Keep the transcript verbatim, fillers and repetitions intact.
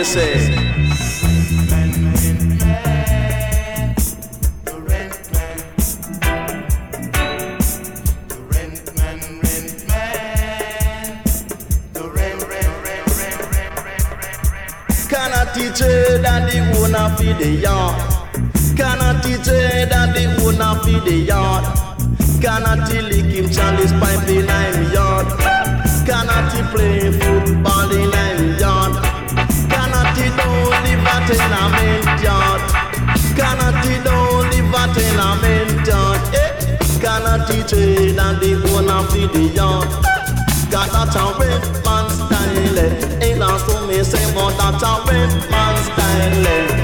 you say? Cannot teach her that the owner feed the yard. Cannot teach her that the owner feed the yard. Cannot he lick him Charlie's pipe in him yard. Cannot he play football in him yard. Cannot he don't live at tenement yard. Cannot he don't live at tenement yard. Eh? Cannot teach her that the owner feed the yard. Got that a red man style. Ain't that so me say but that a red man style.